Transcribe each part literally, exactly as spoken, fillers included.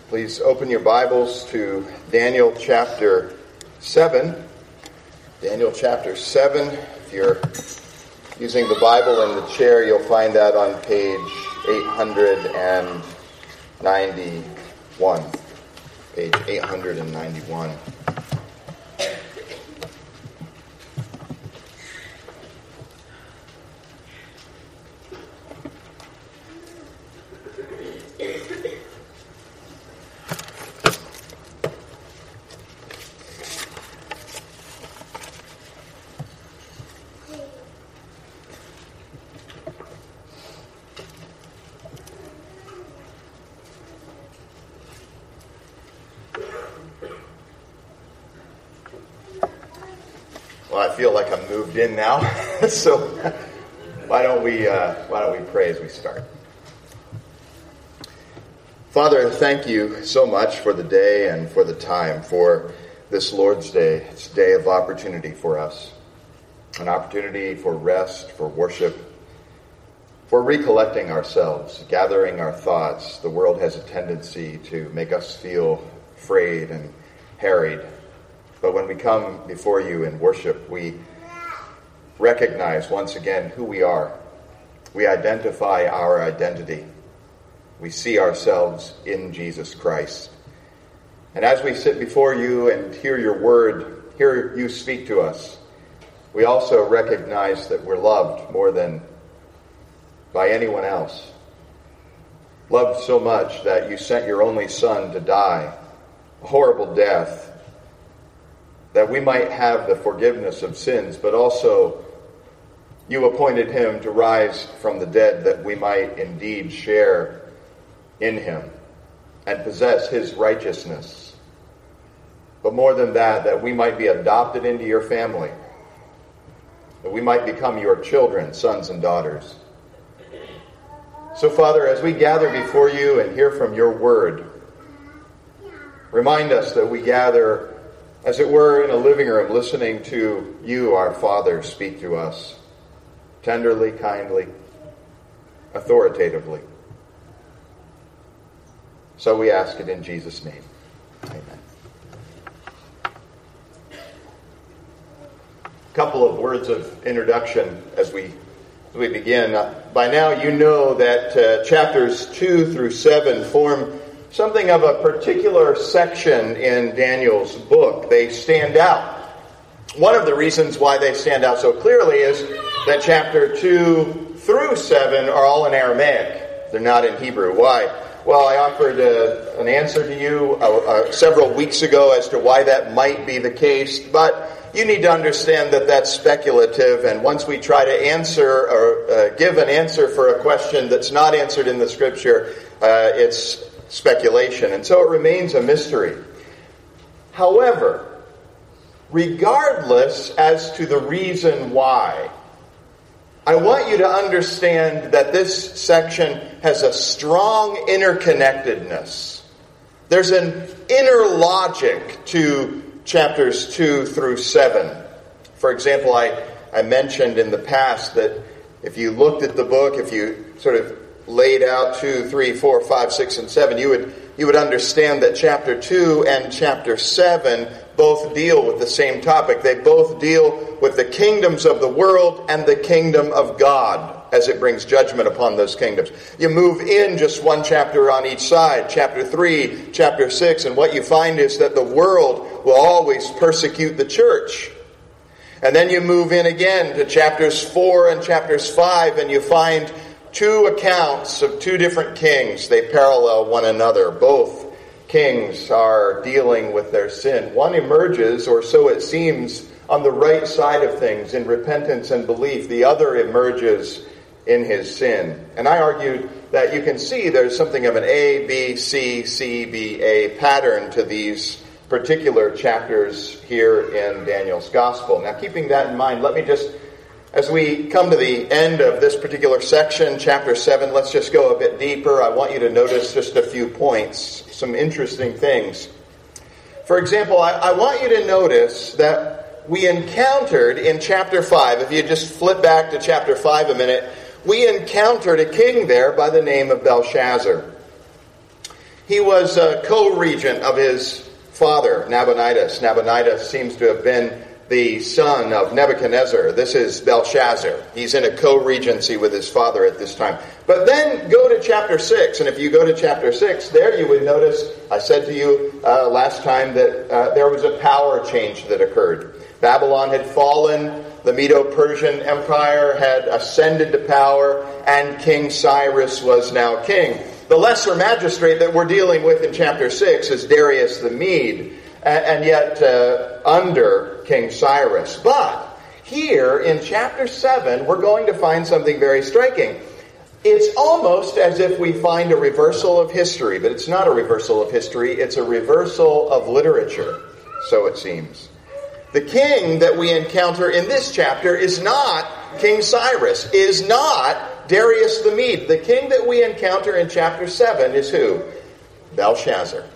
Please open your Bibles to Daniel chapter seven. Daniel chapter seven. If you're using the Bible in the chair, you'll find that on page eight hundred ninety-one. Page eight hundred ninety-one. Well, I feel like I'm moved in now, so why don't we uh, why don't we pray as we start? Father, thank you so much for the day and for the time, for this Lord's Day. It's a day of opportunity for us, an opportunity for rest, for worship, for recollecting ourselves, gathering our thoughts. The world has a tendency to make us feel afraid and harried. But when we come before you in worship, we recognize once again who we are. We identify our identity. We see ourselves in Jesus Christ. And as we sit before you and hear your word, hear you speak to us, we also recognize that we're loved more than by anyone else. Loved so much that you sent your only Son to die a horrible death, that we might have the forgiveness of sins, but also you appointed him to rise from the dead that we might indeed share in him and possess his righteousness. But more than that, that we might be adopted into your family, that we might become your children, sons and daughters. So, Father, as we gather before you and hear from your word, remind us that we gather as it were in a living room, listening to you, our Father, speak to us tenderly, kindly, authoritatively. So we ask it in Jesus' name. Amen. A couple of words of introduction as we as we begin. Uh, by now you know that uh, chapters two through seven form something of a particular section in Daniel's book. They stand out. One of the reasons why they stand out so clearly is that chapter two through seven are all in Aramaic. They're not in Hebrew. Why? Well, I offered a, an answer to you uh, uh, several weeks ago as to why that might be the case, but you need to understand that that's speculative, and once we try to answer or uh, give an answer for a question that's not answered in the Scripture, uh, it's speculation, and so it remains a mystery. However, regardless as to the reason why, I want you to understand that this section has a strong interconnectedness. There's an inner logic to chapters two through seven. For example, I, I mentioned in the past that if you looked at the book, if you sort of laid out two, three, four, five, six, and seven, you would you would understand that chapter two and chapter seven both deal with the same topic. They both deal with the kingdoms of the world and the kingdom of God as it brings judgment upon those kingdoms. You move in just one chapter on each side, chapter three, chapter six, and what you find is that the world will always persecute the church. And then you move in again to chapters four and chapters five, and you find two accounts of two different kings. They parallel one another. Both kings are dealing with their sin. One emerges, or so it seems, on the right side of things in repentance and belief. The other emerges in his sin. And I argued that you can see there's something of an A, B, C, C, B, A pattern to these particular chapters here in Daniel's Gospel. Now, keeping that in mind, let me just, as we come to the end of this particular section, chapter seven, let's just go a bit deeper. I want you to notice just a few points, some interesting things. For example, I, I want you to notice that we encountered in chapter five, if you just flip back to chapter five a minute, we encountered a king there by the name of Belshazzar. He was a co-regent of his father, Nabonidus. Nabonidus seems to have been the son of Nebuchadnezzar. This is Belshazzar. He's in a co-regency with his father at this time. But then go to chapter six, and if you go to chapter six, there you would notice, I said to you uh, last time that uh, there was a power change that occurred. Babylon had fallen, the Medo-Persian Empire had ascended to power, and King Cyrus was now king. The lesser magistrate that we're dealing with in chapter six is Darius the Mede, and yet uh, under King Cyrus. But here in chapter seven, we're going to find something very striking. It's almost as if we find a reversal of history, but it's not a reversal of history, it's a reversal of literature, so it seems. The king that we encounter in this chapter is not King Cyrus, is not Darius the Mede. The king that we encounter in chapter seven is who? Belshazzar.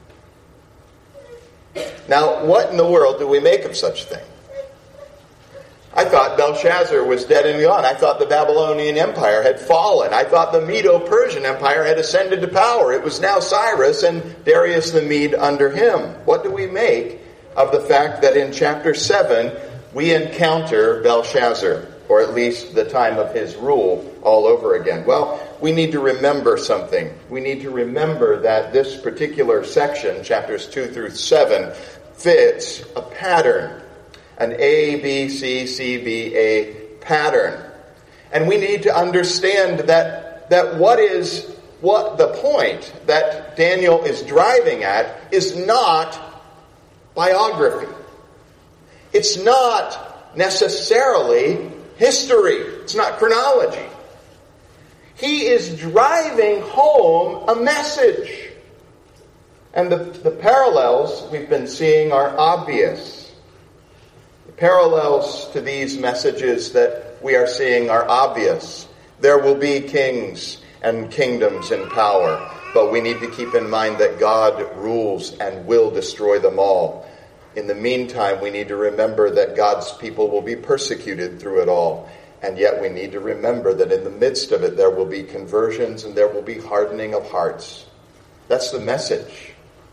Now, what in the world do we make of such a thing? I thought Belshazzar was dead and gone. I thought the Babylonian Empire had fallen. I thought the Medo-Persian Empire had ascended to power. It was now Cyrus and Darius the Mede under him. What do we make of the fact that in chapter seven we encounter Belshazzar, or at least the time of his rule, all over again? Well, we need to remember something. We need to remember that this particular section, chapters two through seven, fits a pattern, an A, B, C, C, B, A pattern. And we need to understand that, that what is, what the point that Daniel is driving at is not biography. It's not necessarily history. It's not chronology. He is driving home a message. And the, the parallels we've been seeing are obvious. The parallels to these messages that we are seeing are obvious. There will be kings and kingdoms in power, but we need to keep in mind that God rules and will destroy them all. In the meantime, we need to remember that God's people will be persecuted through it all. And yet we need to remember that in the midst of it, there will be conversions and there will be hardening of hearts. That's the message.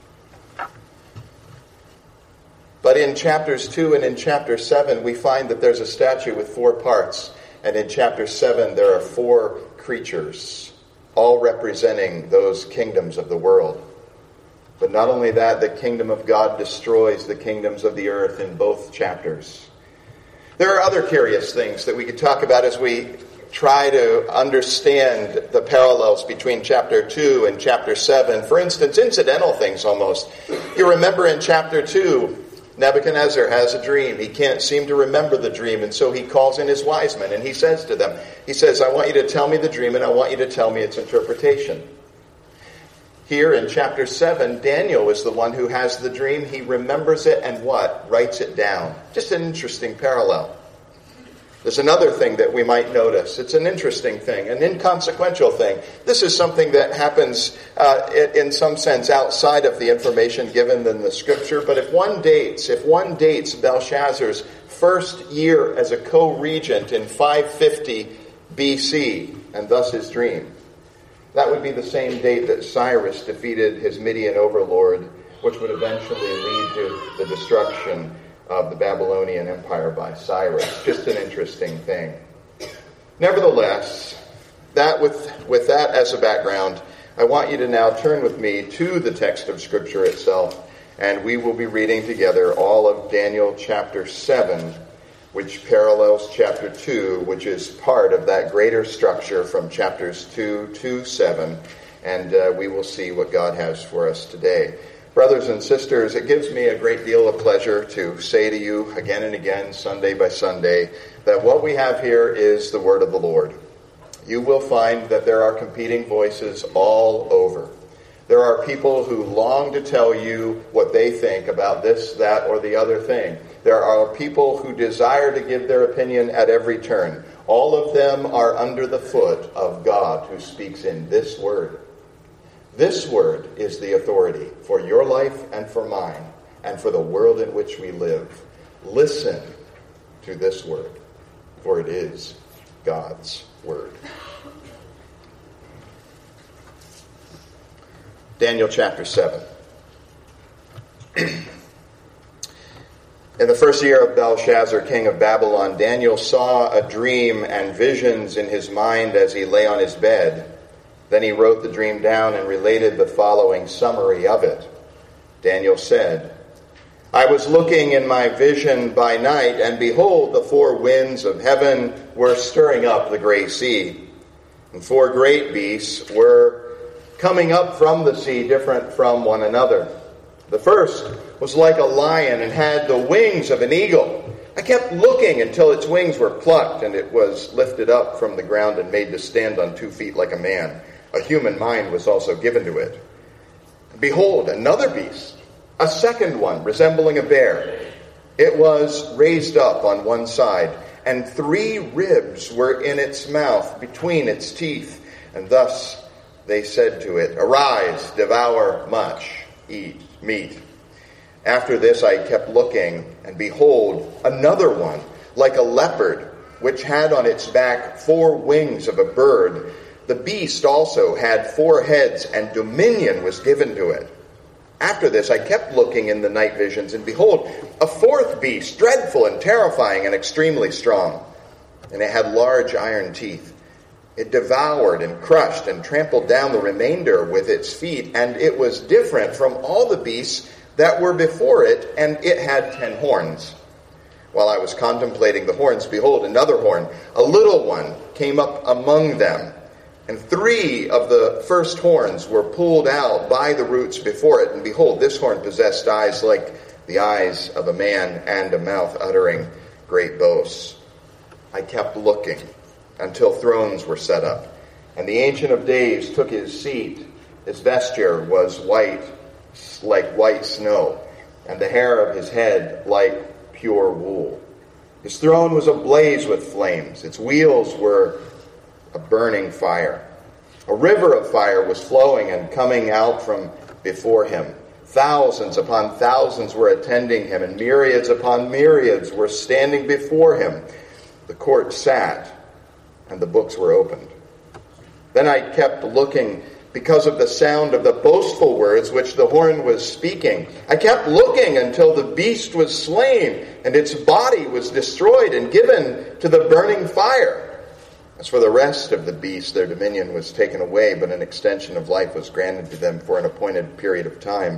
But in chapters two and in chapter seven, we find that there's a statue with four parts. And in chapter seven, there are four creatures, all representing those kingdoms of the world. But not only that, the kingdom of God destroys the kingdoms of the earth in both chapters. There are other curious things that we could talk about as we try to understand the parallels between chapter two and chapter seven. For instance, incidental things almost. You remember in chapter two, Nebuchadnezzar has a dream. He can't seem to remember the dream, and so he calls in his wise men, and he says to them, he says, I want you to tell me the dream, and I want you to tell me its interpretation. Here in chapter seven, Daniel is the one who has the dream. He remembers it and what? Writes it down. Just an interesting parallel. There's another thing that we might notice. It's an interesting thing, an inconsequential thing. This is something that happens uh, in some sense outside of the information given in the scripture. But if one dates, if one dates Belshazzar's first year as a co-regent in five fifty B C, and thus his dream, that would be the same date that Cyrus defeated his Median overlord, which would eventually lead to the destruction of the Babylonian Empire by Cyrus. Just an interesting thing. Nevertheless, that with, with that as a background, I want you to now turn with me to the text of Scripture itself, and we will be reading together all of Daniel chapter seven, which parallels chapter two, which is part of that greater structure from chapters two to seven, and uh, we will see what God has for us today. Brothers and sisters, it gives me a great deal of pleasure to say to you again and again, Sunday by Sunday, that what we have here is the word of the Lord. You will find that there are competing voices all over. There are people who long to tell you what they think about this, that, or the other thing. There are people who desire to give their opinion at every turn. All of them are under the foot of God who speaks in this word. This word is the authority for your life and for mine and for the world in which we live. Listen to this word, for it is God's word. Daniel chapter seven. In the first year of Belshazzar, king of Babylon, Daniel saw a dream and visions in his mind as he lay on his bed. Then he wrote the dream down and related the following summary of it. Daniel said, I was looking in my vision by night, and behold, the four winds of heaven were stirring up the great sea. And four great beasts were coming up from the sea, different from one another. The first was like a lion and had the wings of an eagle. I kept looking until its wings were plucked, and it was lifted up from the ground and made to stand on two feet like a man. A human mind was also given to it. And behold, another beast, a second one resembling a bear. It was raised up on one side, and three ribs were in its mouth between its teeth. And thus they said to it, Arise, devour much, eat meat. After this I kept looking, and behold, another one, like a leopard, which had on its back four wings of a bird. The beast also had four heads, and dominion was given to it. After this I kept looking in the night visions, and behold, a fourth beast, dreadful and terrifying and extremely strong. And it had large iron teeth. It devoured and crushed and trampled down the remainder with its feet, and it was different from all the beasts that were before it, and it had ten horns. While I was contemplating the horns, behold, another horn, a little one, came up among them. And three of the first horns were pulled out by the roots before it. And behold, this horn possessed eyes like the eyes of a man, and a mouth uttering great boasts. I kept looking until thrones were set up, and the Ancient of Days took his seat. His vesture was white, like white snow, and the hair of his head like pure wool. His throne was ablaze with flames. Its wheels were a burning fire. A river of fire was flowing and coming out from before him. Thousands upon thousands were attending him, and myriads upon myriads were standing before him. The court sat, and the books were opened. Then I kept looking because of the sound of the boastful words which the horn was speaking. I kept looking until the beast was slain, and its body was destroyed and given to the burning fire. As for the rest of the beasts, their dominion was taken away, but an extension of life was granted to them for an appointed period of time.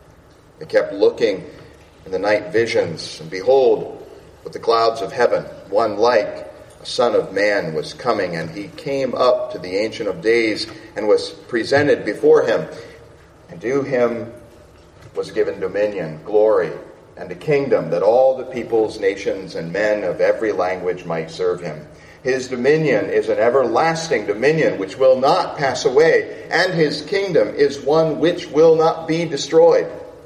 I kept looking in the night visions, and behold, with the clouds of heaven, one like a son of man was coming, and he came up to the Ancient of Days and was presented before him. And to him was given dominion, glory, and a kingdom, that all the peoples, nations, and men of every language might serve him. His dominion is an everlasting dominion which will not pass away, and his kingdom is one which will not be destroyed.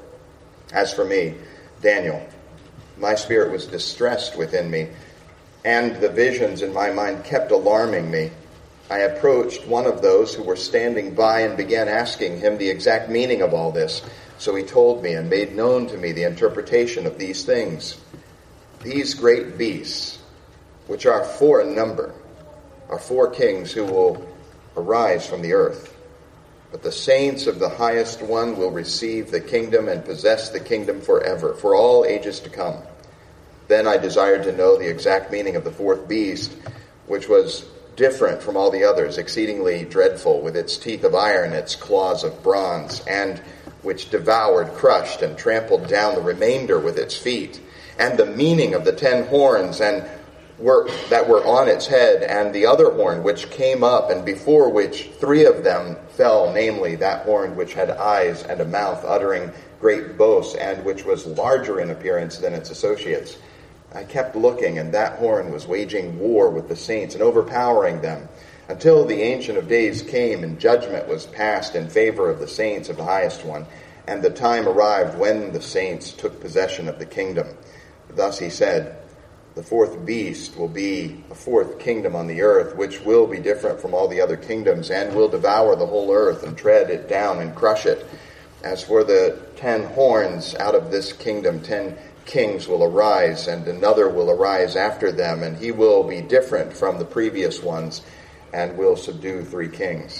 As for me, Daniel, my spirit was distressed within me, and the visions in my mind kept alarming me. I approached one of those who were standing by and began asking him the exact meaning of all this. So he told me and made known to me the interpretation of these things. These great beasts, which are four in number, are four kings who will arise from the earth. But the saints of the highest one will receive the kingdom and possess the kingdom forever, for all ages to come. Then I desired to know the exact meaning of the fourth beast, which was different from all the others, exceedingly dreadful, with its teeth of iron, its claws of bronze, and which devoured, crushed, and trampled down the remainder with its feet, and the meaning of the ten horns and were that were on its head, and the other horn which came up, and before which three of them fell, namely that horn which had eyes and a mouth uttering great boasts, and which was larger in appearance than its associates. I kept looking, and that horn was waging war with the saints and overpowering them, until the Ancient of Days came, and judgment was passed in favor of the saints of the highest one, and the time arrived when the saints took possession of the kingdom. Thus he said, the fourth beast will be a fourth kingdom on the earth, which will be different from all the other kingdoms, and will devour the whole earth and tread it down and crush it. As for the ten horns, out of this kingdom ten kings will arise, and another will arise after them, and he will be different from the previous ones, and will subdue three kings.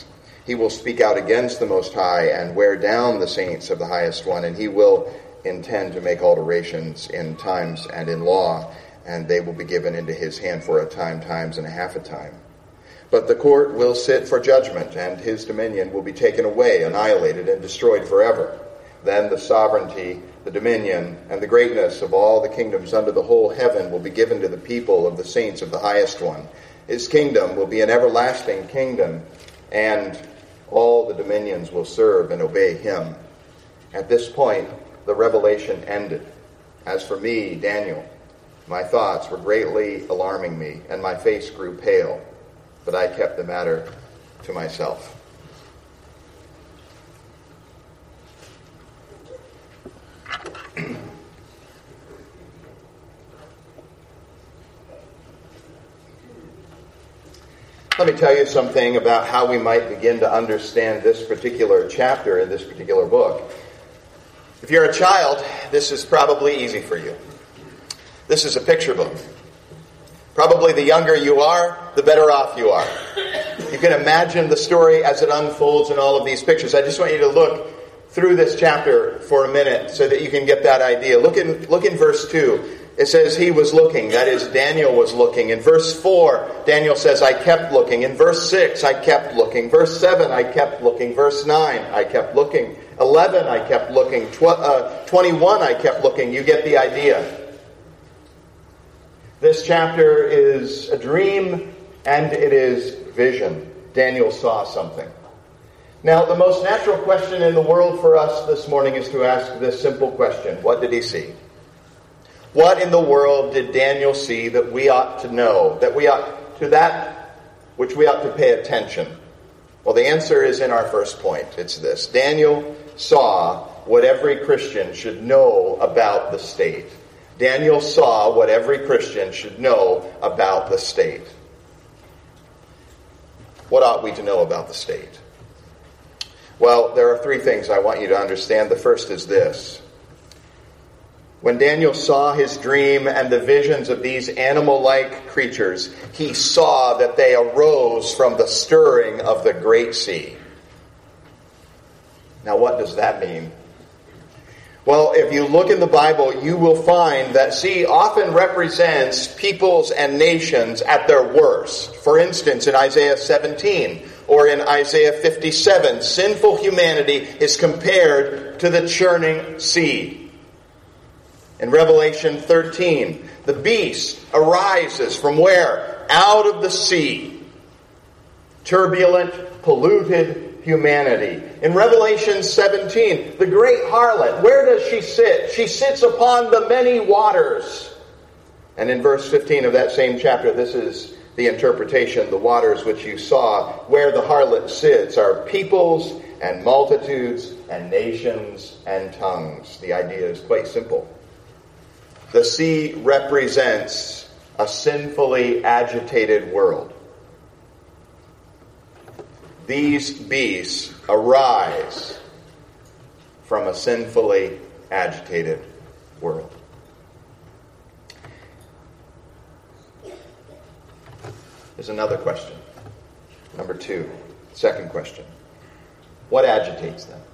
He will speak out against the Most High and wear down the saints of the Highest One, and he will intend to make alterations in times and in law, and they will be given into his hand for a time, times, and a half a time. But the court will sit for judgment, and his dominion will be taken away, annihilated, and destroyed forever. Then the sovereignty, the dominion, and the greatness of all the kingdoms under the whole heaven will be given to the people of the saints of the Highest One. His kingdom will be an everlasting kingdom, and all the dominions will serve and obey him. At this point, the revelation ended. As for me, Daniel, my thoughts were greatly alarming me, and my face grew pale, but I kept the matter to myself. Let me tell you something about how we might begin to understand this particular chapter in this particular book. If you're a child, this is probably easy for you. This is a picture book. Probably the younger you are, the better off you are. You can imagine the story as it unfolds in all of these pictures. I just want you to look through this chapter for a minute so that you can get that idea. Look in, look in verse two. It says he was looking. That is, Daniel was looking. In verse four, Daniel says, I kept looking. In verse six, I kept looking. Verse seven, I kept looking. Verse nine, I kept looking. eleven, I kept looking. Tw- uh, twenty-one, I kept looking. You get the idea. This chapter is a dream and it is vision. Daniel saw something. Now, the most natural question in the world for us this morning is to ask this simple question. What did he see? What in the world did Daniel see that we ought to know, that we ought to that which we ought to pay attention? Well, the answer is in our first point. It's this. Daniel saw what every Christian should know about the state. Daniel saw what every Christian should know about the state. What ought we to know about the state? Well, there are three things I want you to understand. The first is this. When Daniel saw his dream and the visions of these animal-like creatures, he saw that they arose from the stirring of the great sea. Now, what does that mean? Well, if you look in the Bible, you will find that sea often represents peoples and nations at their worst. For instance, in Isaiah seventeen or in Isaiah fifty-seven, sinful humanity is compared to the churning sea. In Revelation thirteen, the beast arises from where? Out of the sea. Turbulent, polluted humanity. In Revelation seventeen, the great harlot, where does she sit? She sits upon the many waters. And in verse fifteen of that same chapter, this is the interpretation. The waters which you saw, where the harlot sits, are peoples and multitudes and nations and tongues. The idea is quite simple. The sea represents a sinfully agitated world. These beasts arise from a sinfully agitated world. There's another question. Number two, second question. What agitates them?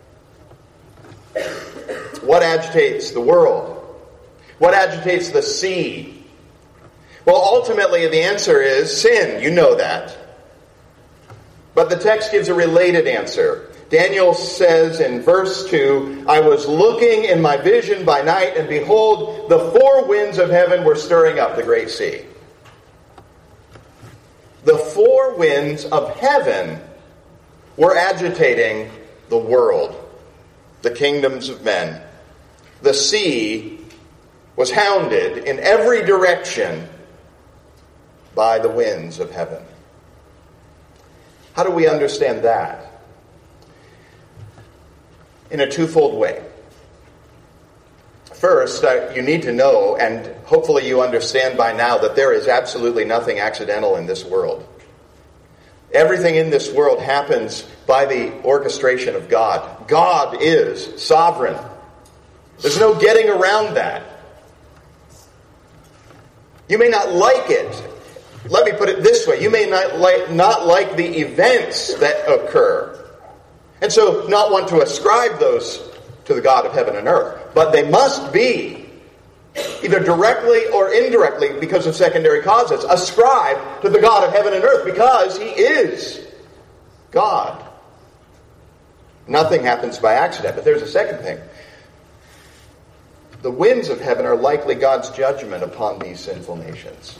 What agitates the world? What agitates the sea? Well, ultimately the answer is sin. You know that. But the text gives a related answer. Daniel says in verse two, I was looking in my vision by night, and behold, the four winds of heaven were stirring up the great sea. The four winds of heaven were agitating the world, the kingdoms of men. The sea was hounded in every direction by the winds of heaven. How do we understand that? In a twofold way. First, uh, you need to know, and hopefully you understand by now, that there is absolutely nothing accidental in this world. Everything in this world happens by the orchestration of God. God is sovereign. There's no getting around that. You may not like it. Let me put it this way. You may not like, not like the events that occur. And so not want to ascribe those to the God of heaven and earth, but they must be, either directly or indirectly because of secondary causes, ascribed to the God of heaven and earth because he is God. Nothing happens by accident. But there's a second thing. The winds of heaven are likely God's judgment upon these sinful nations.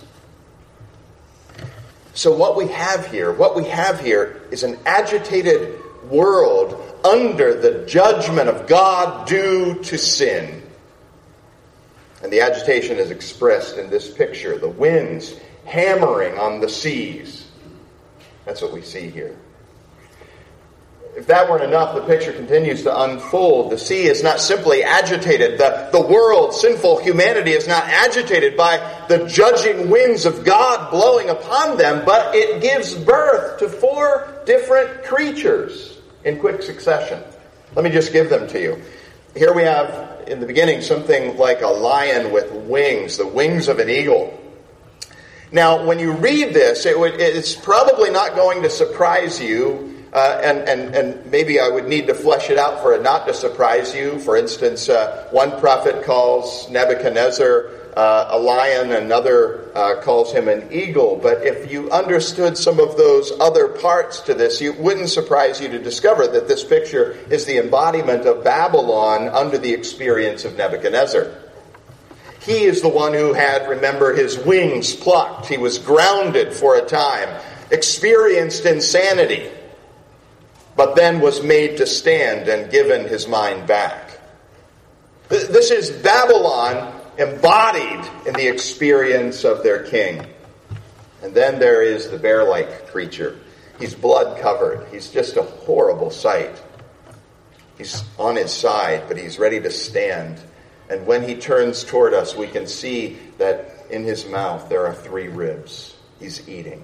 So what we have here, what we have here is an agitated world under the judgment of God due to sin. And the agitation is expressed in this picture. The winds hammering on the seas. That's what we see here. If that weren't enough, the picture continues to unfold. The sea is not simply agitated. The, the world, sinful humanity, is not agitated by the judging winds of God blowing upon them, but it gives birth to four different creatures in quick succession. Let me just give them to you. Here we have, in the beginning, something like a lion with wings, the wings of an eagle. Now, when you read this, it would, it's probably not going to surprise you. Uh, and, and, and maybe I would need to flesh it out for it not to surprise you. For instance, uh, one prophet calls Nebuchadnezzar uh, a lion, another uh, calls him an eagle. But if you understood some of those other parts to this, it wouldn't surprise you to discover that this picture is the embodiment of Babylon under the experience of Nebuchadnezzar. He is the one who had, remember, his wings plucked. He was grounded for a time, experienced insanity, but then was made to stand and given his mind back. This is Babylon embodied in the experience of their king. And then there is the bear-like creature. He's blood-covered. He's just a horrible sight. He's on his side, but he's ready to stand. And when he turns toward us, we can see that in his mouth there are three ribs. He's eating.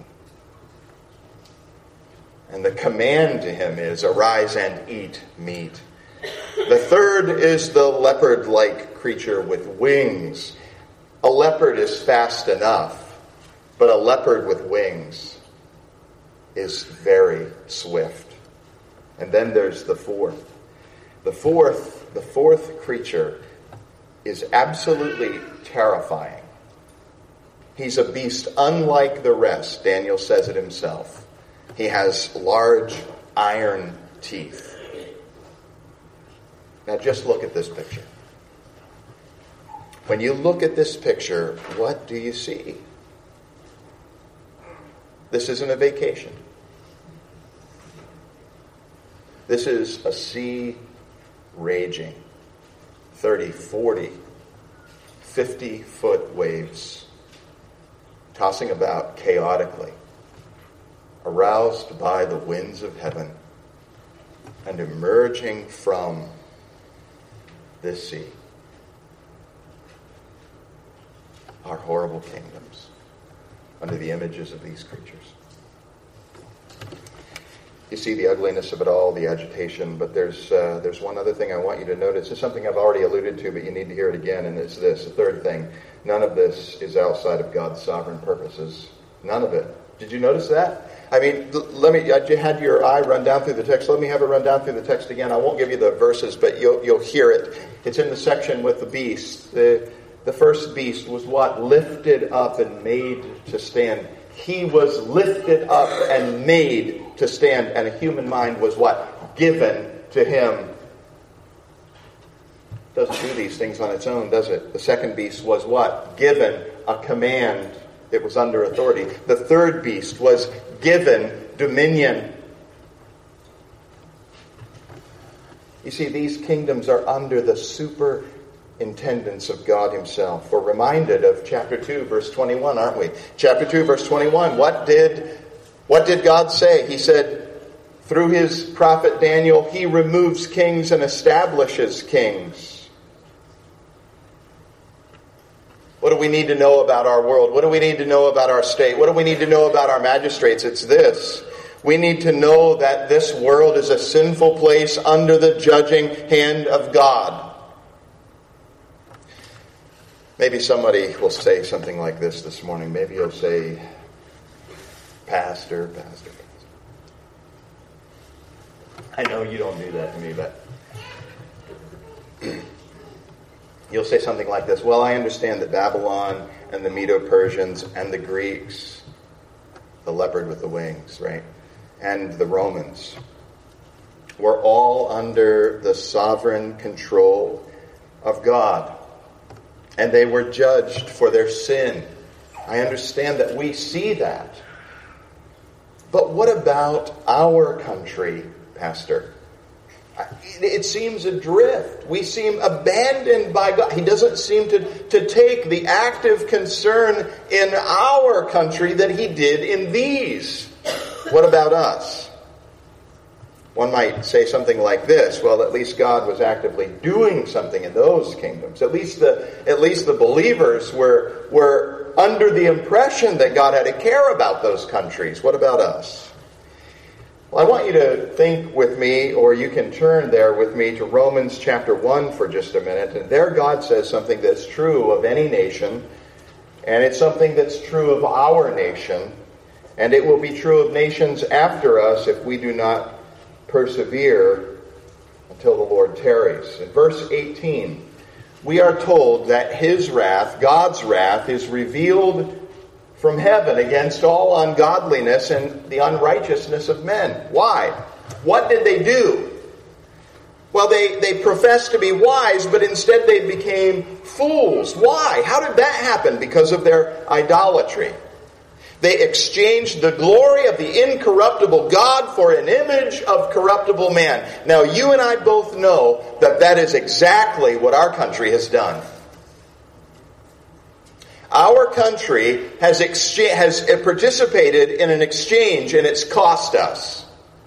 And the command to him is, arise and eat meat. The third is the leopard-like creature with wings. A leopard is fast enough, but a leopard with wings is very swift. And then there's the fourth. The fourth, the fourth creature is absolutely terrifying. He's a beast unlike the rest. Daniel says it himself. He has large iron teeth. Now just look at this picture. When you look at this picture, what do you see? This isn't a vacation. This is a sea raging. thirty, forty, fifty foot waves tossing about chaotically, aroused by the winds of heaven and emerging from this sea are horrible kingdoms under the images of these creatures. You see the ugliness of it all, the agitation, but there's uh, there's one other thing I want you to notice. It's something I've already alluded to, but you need to hear it again, and it's this. The third thing, none of this is outside of God's sovereign purposes. None of it. Did you notice that? I mean, let me, I had your eye run down through the text. Let me have it run down through the text again. I won't give you the verses, but you'll, you'll hear it. It's in the section with the beast. The, the first beast was what? Lifted up and made to stand. He was lifted up and made to stand. And a human mind was what? Given to him. Doesn't do these things on its own, does it? The second beast was what? Given a command. It was under authority. The third beast was given dominion. You see, these kingdoms are under the superintendence of God himself. We're reminded of chapter two, verse twenty-one, aren't we? Chapter two, verse twenty-one. What did, what did God say? He said, through his prophet Daniel, he removes kings and establishes kings. What do we need to know about our world? What do we need to know about our state? What do we need to know about our magistrates? It's this. We need to know that this world is a sinful place under the judging hand of God. Maybe somebody will say something like this this morning. Maybe you'll say, Pastor, Pastor, Pastor. I know you don't do that to me, but you'll say something like this. Well, I understand that Babylon and the Medo-Persians and the Greeks, the leopard with the wings, right, and the Romans were all under the sovereign control of God. And they were judged for their sin. I understand that we see that. But what about our country, Pastor? It seems adrift. We seem abandoned by God. He doesn't seem to, to take the active concern in our country that he did in these. What about us? One might say something like this. Well, at least God was actively doing something in those kingdoms. At least the, at least the believers were, were under the impression that God had a care about those countries. What about us? Well, I want you to think with me, or you can turn there with me to Romans chapter one for just a minute. And there God says something that's true of any nation, and it's something that's true of our nation, and it will be true of nations after us if we do not persevere until the Lord tarries. In verse eighteen, we are told that his wrath, God's wrath, is revealed from heaven against all ungodliness and the unrighteousness of men. Why? What did they do? Well, they, they professed to be wise, but instead they became fools. Why? How did that happen? Because of their idolatry. They exchanged the glory of the incorruptible God for an image of corruptible man. Now, you and I both know that that is exactly what our country has done. Our country has excha- has participated in an exchange, and it's cost us.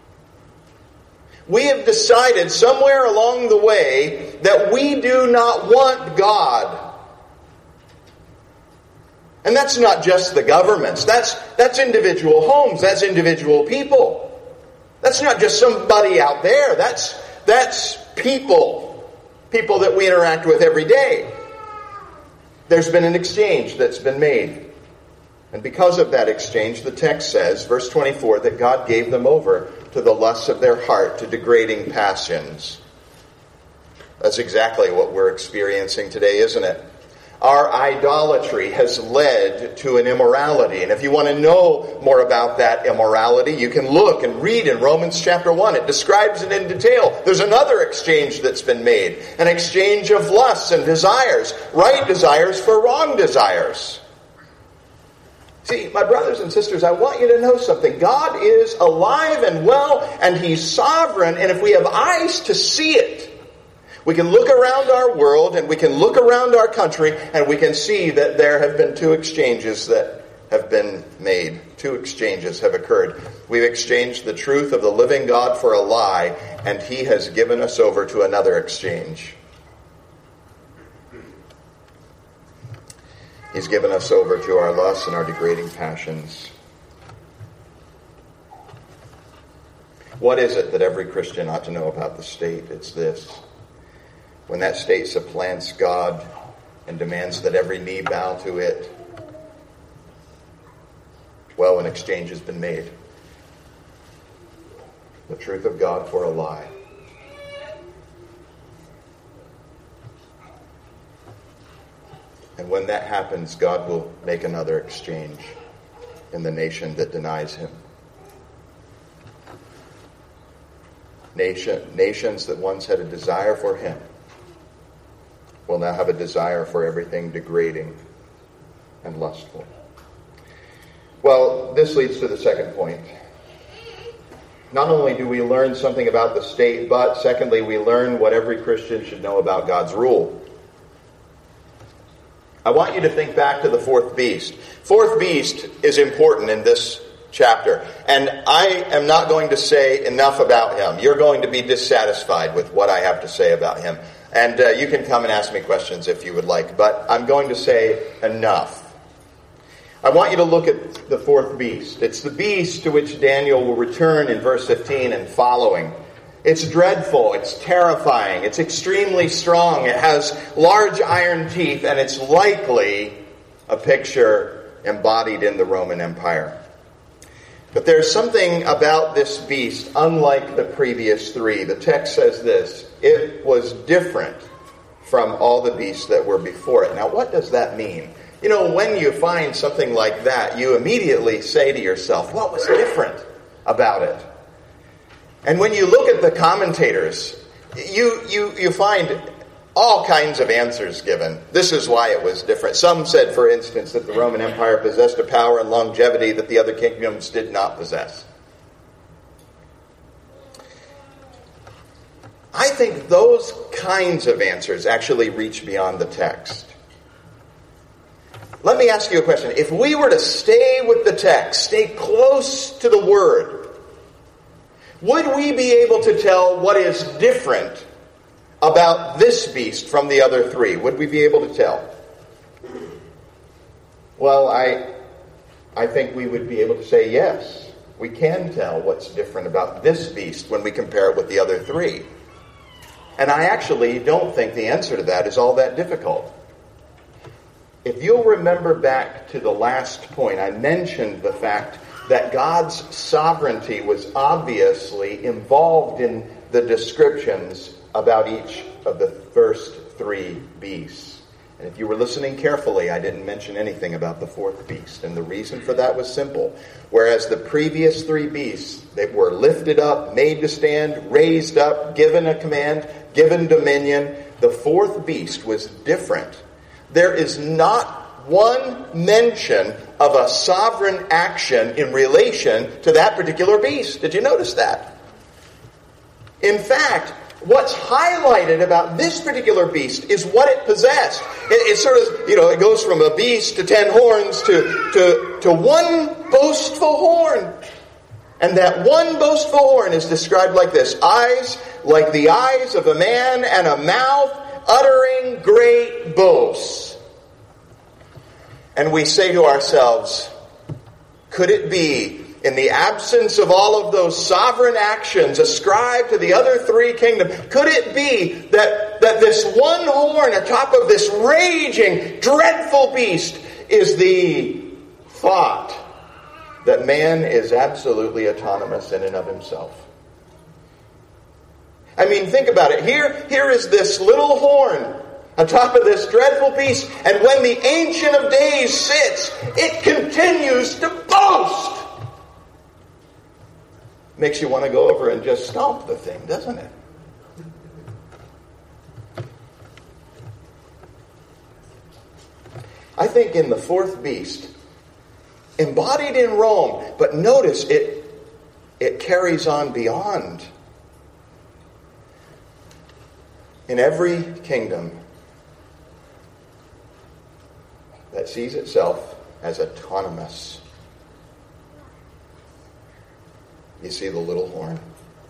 We have decided somewhere along the way that we do not want God. And that's not just the governments. That's, that's individual homes. That's individual people. That's not just somebody out there. That's, that's people. People that we interact with every day. There's been an exchange that's been made. And because of that exchange, the text says, verse twenty-four, that God gave them over to the lusts of their heart, to degrading passions. That's exactly what we're experiencing today, isn't it? Our idolatry has led to an immorality. And if you want to know more about that immorality, you can look and read in Romans chapter one. It describes it in detail. There's another exchange that's been made. An exchange of lusts and desires. Right desires for wrong desires. See, my brothers and sisters, I want you to know something. God is alive and well, and he's sovereign. And if we have eyes to see it, we can look around our world and we can look around our country and we can see that there have been two exchanges that have been made. Two exchanges have occurred. We've exchanged the truth of the living God for a lie, and he has given us over to another exchange. He's given us over to our lusts and our degrading passions. What is it that every Christian ought to know about the state? It's this. When that state supplants God and demands that every knee bow to it, well, an exchange has been made. The truth of God for a lie. And when that happens, God will make another exchange in the nation that denies him. Nation, nations that once had a desire for him will now have a desire for everything degrading and lustful. Well, this leads to the second point. Not only do we learn something about the state, but secondly, we learn what every Christian should know about God's rule. I want you to think back to the fourth beast. Fourth beast is important in this chapter, and I am not going to say enough about him. You're going to be dissatisfied with what I have to say about him. And uh, you can come and ask me questions if you would like, but I'm going to say enough. I want you to look at the fourth beast. It's the beast to which Daniel will return in verse fifteen and following. It's dreadful, it's terrifying, it's extremely strong, it has large iron teeth, and it's likely a picture embodied in the Roman Empire. But there's something about this beast, unlike the previous three. The text says this: it was different from all the beasts that were before it. Now, what does that mean? You know, when you find something like that, you immediately say to yourself, what was different about it? And when you look at the commentators, you, you, you find all kinds of answers given. This is why it was different. Some said, for instance, that the Roman Empire possessed a power and longevity that the other kingdoms did not possess. I think those kinds of answers actually reach beyond the text. Let me ask you a question. If we were to stay with the text, stay close to the Word, would we be able to tell what is different about this beast from the other three? Would we be able to tell? Well, I, I think we would be able to say yes. We can tell what's different about this beast when we compare it with the other three. And I actually don't think the answer to that is all that difficult. If you'll remember back to the last point, I mentioned the fact that God's sovereignty was obviously involved in the descriptions about each of the first three beasts. And if you were listening carefully, I didn't mention anything about the fourth beast. And the reason for that was simple. Whereas the previous three beasts, they were lifted up, made to stand, raised up, given a command, given dominion, the fourth beast was different. There is not one mention of a sovereign action in relation to that particular beast. Did you notice that? In fact, what's highlighted about this particular beast is what it possessed. It, it sort of, you know, it goes from a beast to ten horns to, to, to one boastful horn. And that one boastful horn is described like this: eyes like the eyes of a man, and a mouth uttering great boasts. And we say to ourselves, could it be, in the absence of all of those sovereign actions ascribed to the other three kingdoms, could it be that, that this one horn atop of this raging, dreadful beast is the thought that man is absolutely autonomous in and of himself? I mean, think about it. Here, here is this little horn atop of this dreadful beast, and when the Ancient of Days sits, it continues to boast. Makes you want to go over and just stomp the thing, doesn't it? I think in the fourth beast, embodied in Rome, but notice it, it carries on beyond. In every kingdom that sees itself as autonomous, you see the little horn.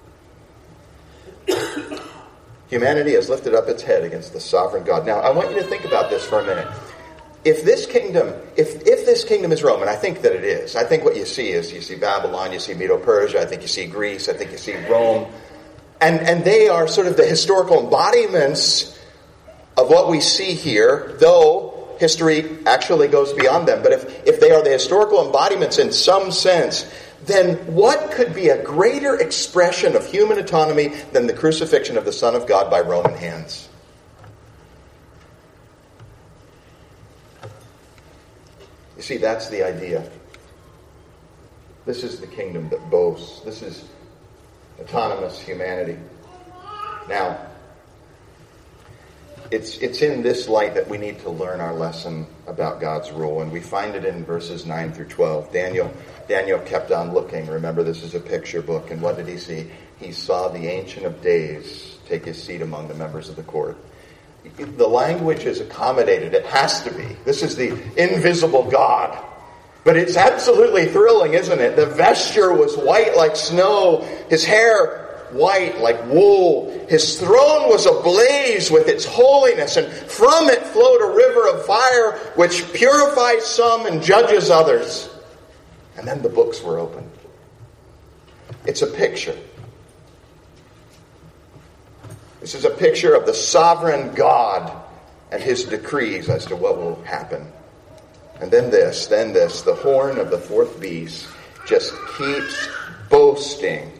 Humanity has lifted up its head against the sovereign God. Now, I want you to think about this for a minute. If this kingdom, if, if this kingdom is Rome, and I think that it is, I think what you see is you see Babylon, you see Medo-Persia, I think you see Greece, I think you see Rome, and, and they are sort of the historical embodiments of what we see here, though history actually goes beyond them. But if, if they are the historical embodiments in some sense, then what could be a greater expression of human autonomy than the crucifixion of the Son of God by Roman hands? You see, that's the idea. This is the kingdom that boasts. This is autonomous humanity. Now, it's it's in this light that we need to learn our lesson about God's rule, and we find it in verses nine through twelve. Daniel Daniel kept on looking. Remember, this is a picture book, and what did he see? He saw the Ancient of Days take his seat among the members of the court. The language is accommodated. It has to be. This is the invisible God. But it's absolutely thrilling, isn't it? The vesture was white like snow. His hair white like wool. His throne was ablaze with its holiness, and from it flowed a river of fire which purifies some and judges others. And then the books were opened. It's a picture. This is a picture of the sovereign God and his decrees as to what will happen. And then this, then this, the horn of the fourth beast just keeps boasting.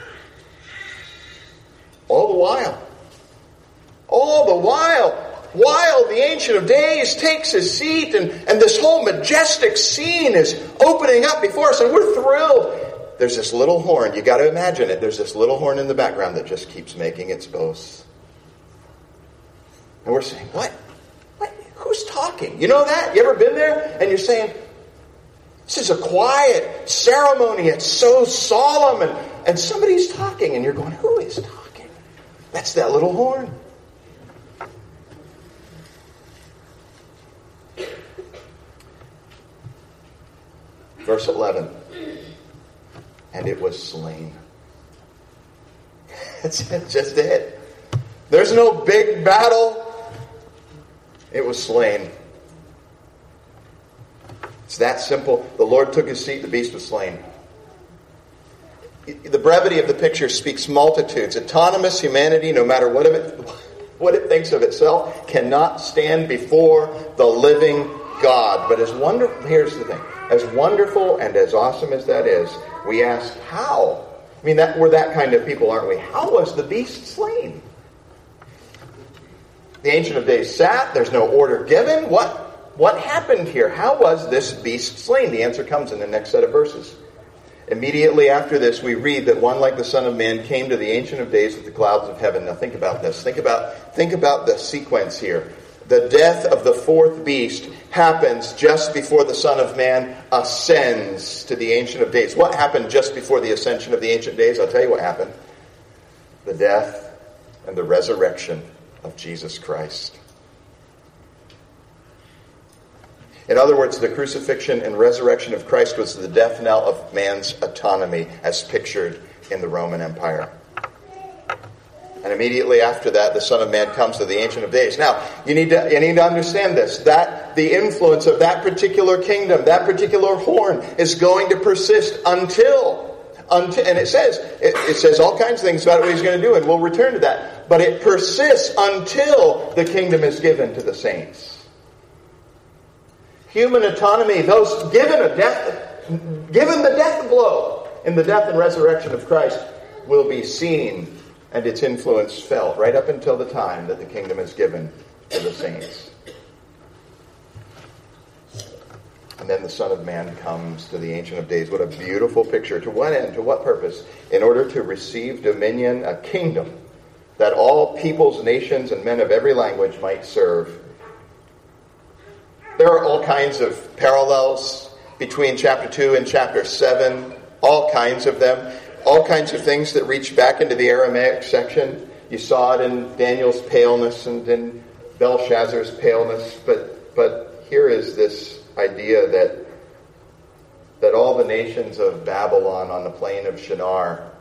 All the while. All the while. While the Ancient of Days takes his seat and, and this whole majestic scene is opening up before us and we're thrilled. There's this little horn. You got to imagine it. There's this little horn in the background that just keeps making its boasts. And we're saying, what? What? Who's talking? You know that? You ever been there? And you're saying, this is a quiet ceremony. It's so solemn. And, and somebody's talking. And you're going, who is talking? That's that little horn. Verse eleven. And it was slain. That's just it. There's no big battle. It was slain. It's that simple. The Lord took his seat, the beast was slain. The brevity of the picture speaks multitudes. Autonomous humanity, no matter what of it, what it thinks of itself, cannot stand before the living God. But as wonderful, here's the thing. As wonderful and as awesome as that is, we ask, how? I mean, that we're that kind of people, aren't we? How was the beast slain? The Ancient of Days sat. There's no order given. What, what happened here? How was this beast slain? The answer comes in the next set of verses. Immediately after this, we read that one like the Son of Man came to the Ancient of Days with the clouds of heaven. Now think about this. Think about, think about the sequence here. The death of the fourth beast happens just before the Son of Man ascends to the Ancient of Days. What happened just before the ascension of the Ancient of Days? I'll tell you what happened. The death and the resurrection of Jesus Christ. In other words, the crucifixion and resurrection of Christ was the death knell of man's autonomy as pictured in the Roman Empire. And immediately after that, the Son of Man comes to the Ancient of Days. Now, you need to, you need to understand this, that the influence of that particular kingdom, that particular horn, is going to persist until, until and it says, it, it says all kinds of things about what he's going to do, and we'll return to that. But it persists until the kingdom is given to the saints. Human autonomy, those given a death, given the death blow in the death and resurrection of Christ, will be seen and its influence felt right up until the time that the kingdom is given to the saints. And then the Son of Man comes to the Ancient of Days. What a beautiful picture. To what end? To what purpose? In order to receive dominion, a kingdom that all peoples, nations, and men of every language might serve. There are all kinds of parallels between chapter two and chapter seven. All kinds of them. All kinds of things that reach back into the Aramaic section. You saw it in Daniel's paleness and in Belshazzar's paleness. But but here is this idea that that all the nations of Babylon on the plain of Shinar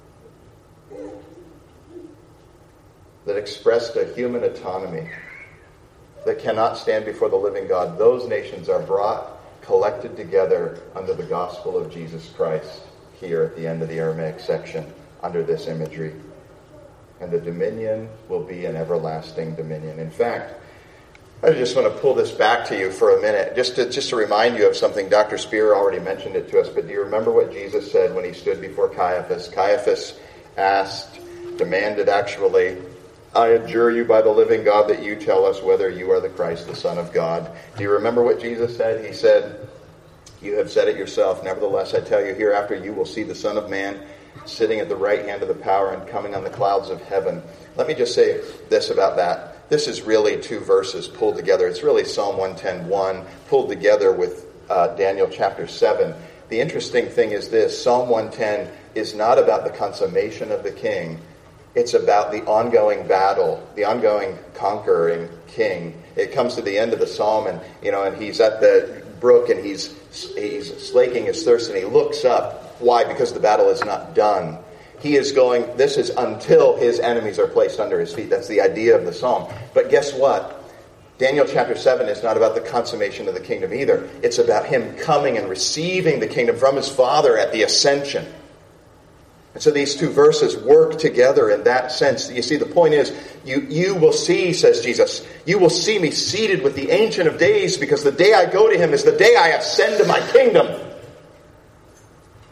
that expressed a human autonomy that cannot stand before the living God, those nations are brought, collected together under the gospel of Jesus Christ. Here at the end of the Aramaic section under this imagery. And the dominion will be an everlasting dominion. In fact, I just want to pull this back to you for a minute, just to, just to remind you of something. Doctor Spear already mentioned it to us, but do you remember what Jesus said when he stood before Caiaphas? Caiaphas asked, demanded actually, I adjure you by the living God that you tell us whether you are the Christ, the Son of God. Do you remember what Jesus said? He said, you have said it yourself. Nevertheless, I tell you, hereafter you will see the Son of Man sitting at the right hand of the power and coming on the clouds of heaven. Let me just say this about that. This is really two verses pulled together. It's really Psalm one ten one pulled together with uh, Daniel chapter seven. The interesting thing is this. Psalm one ten is not about the consummation of the king. It's about the ongoing battle, the ongoing conquering king. It comes to the end of the psalm, and you know, and he's at the brook, and he's he's slaking his thirst, and he looks up. Why? Because the battle is not done. He is going, this is until his enemies are placed under his feet. That's the idea of the psalm. But guess what? Daniel chapter seven is not about the consummation of the kingdom either. It's about him coming and receiving the kingdom from his Father at the ascension. And so these two verses work together in that sense. You see, the point is, you, you will see, says Jesus, you will see me seated with the Ancient of Days, because the day I go to him is the day I ascend to my kingdom.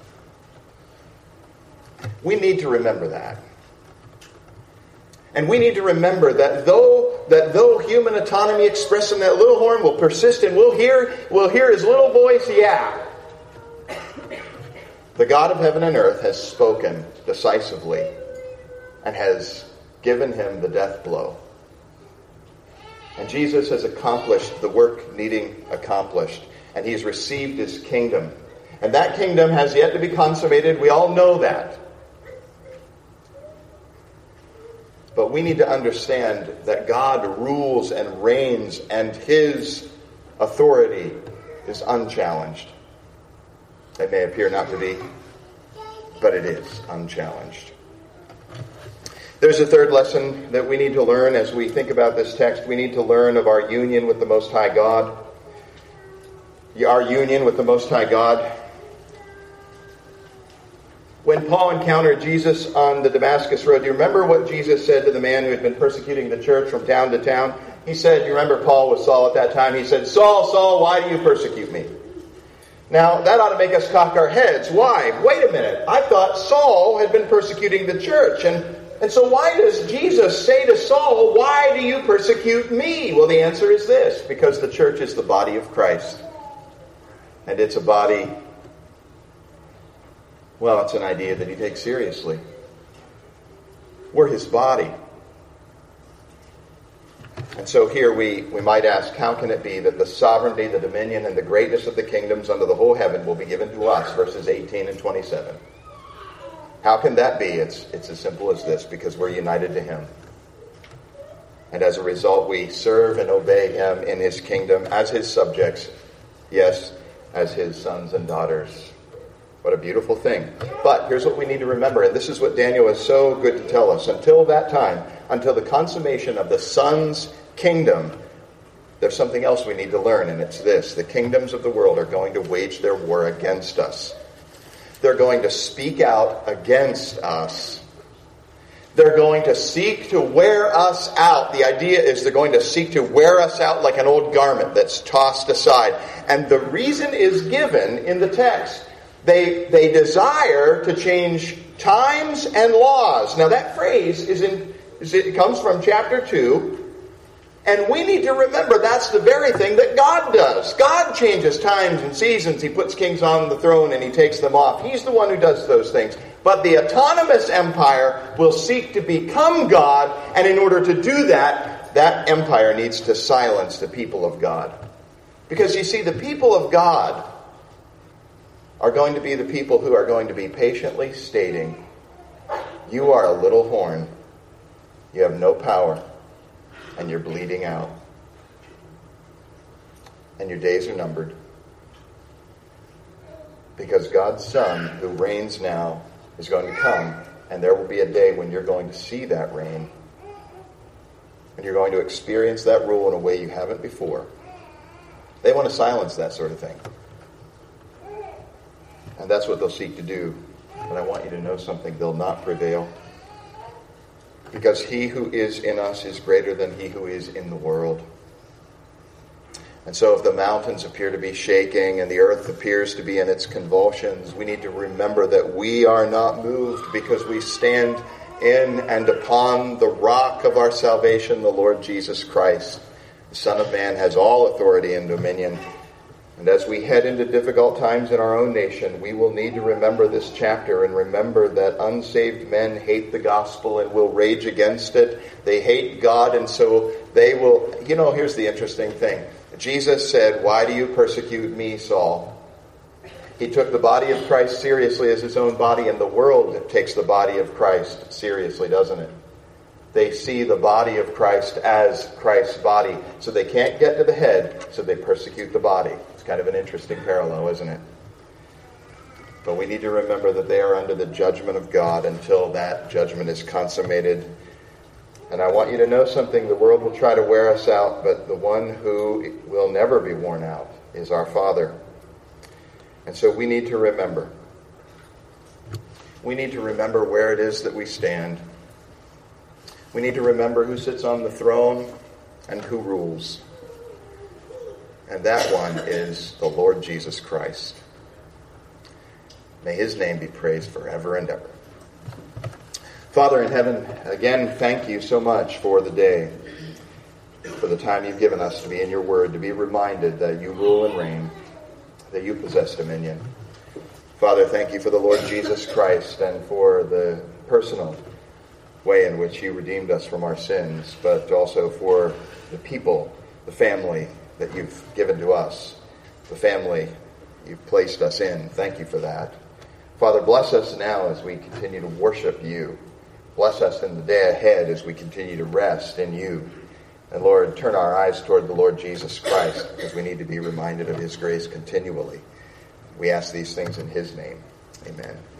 We need to remember that. And we need to remember that though that though human autonomy expressed in that little horn will persist and we'll hear, we'll hear his little voice, yeah. The God of heaven and earth has spoken decisively and has given him the death blow. And Jesus has accomplished the work needing accomplished. And he's received his kingdom. And that kingdom has yet to be consummated. We all know that. But we need to understand that God rules and reigns, and his authority is unchallenged. It may appear not to be, but it is unchallenged. There's a third lesson that we need to learn as we think about this text. We need to learn of our union with the Most High God. Our union with the Most High God. When Paul encountered Jesus on the Damascus Road, do you remember what Jesus said to the man who had been persecuting the church from town to town? He said, you remember Paul was Saul at that time, he said, Saul, Saul, why do you persecute me? Now, that ought to make us cock our heads. Why? Wait a minute. I thought Saul had been persecuting the church. And, and so why does Jesus say to Saul, why do you persecute me? Well, the answer is this. Because the church is the body of Christ. And it's a body, well, it's an idea that he takes seriously. We're his body. And so here we, we might ask, how can it be that the sovereignty, the dominion, and the greatness of the kingdoms under the whole heaven will be given to us? Verses eighteen and twenty-seven. How can that be? It's, it's as simple as this, because we're united to him. And as a result, we serve and obey him in his kingdom as his subjects. Yes, as his sons and daughters. What a beautiful thing. But here's what we need to remember, and this is what Daniel is so good to tell us. Until that time, until the consummation of the Son's kingdom, there's something else we need to learn, and it's this. The kingdoms of the world are going to wage their war against us. They're going to speak out against us. They're going to seek to wear us out. The idea is they're going to seek to wear us out like an old garment that's tossed aside. And the reason is given in the text. They, they desire to change times and laws. Now that phrase is in, is it comes from chapter two. And we need to remember that's the very thing that God does. God changes times and seasons. He puts kings on the throne and he takes them off. He's the one who does those things. But the autonomous empire will seek to become God. And in order to do that, that empire needs to silence the people of God. Because you see, the people of God are going to be the people who are going to be patiently stating, you are a little horn. You have no power. And you're bleeding out. And your days are numbered. Because God's Son, who reigns now, is going to come. And there will be a day when you're going to see that reign. And you're going to experience that rule in a way you haven't before. They want to silence that sort of thing. And that's what they'll seek to do. But I want you to know something. They'll not prevail. Because he who is in us is greater than he who is in the world. And so if the mountains appear to be shaking and the earth appears to be in its convulsions, we need to remember that we are not moved because we stand in and upon the rock of our salvation, the Lord Jesus Christ. The Son of Man has all authority and dominion. And as we head into difficult times in our own nation, we will need to remember this chapter and remember that unsaved men hate the gospel and will rage against it. They hate God, and so they will... You know, here's the interesting thing. Jesus said, why do you persecute me, Saul? He took the body of Christ seriously as his own body, and the world takes the body of Christ seriously, doesn't it? They see the body of Christ as Christ's body, so they can't get to the head, so they persecute the body. It's kind of an interesting parallel, isn't it? But we need to remember that they are under the judgment of God until that judgment is consummated. And I want you to know something. The world will try to wear us out, but the one who will never be worn out is our Father. And so we need to remember. We need to remember where it is that we stand. We need to remember who sits on the throne and who rules. And that one is the Lord Jesus Christ. May his name be praised forever and ever. Father in heaven, again, thank you so much for the day, for the time you've given us to be in your word, to be reminded that you rule and reign, that you possess dominion. Father, thank you for the Lord Jesus Christ and for the personal way in which you redeemed us from our sins, but also for the people, the family that you've given to us, the family you've placed us in. Thank you for that. Father, bless us now as we continue to worship you. Bless us in the day ahead as we continue to rest in you. And Lord, turn our eyes toward the Lord Jesus Christ, because we need to be reminded of his grace continually. We ask these things in his name. Amen.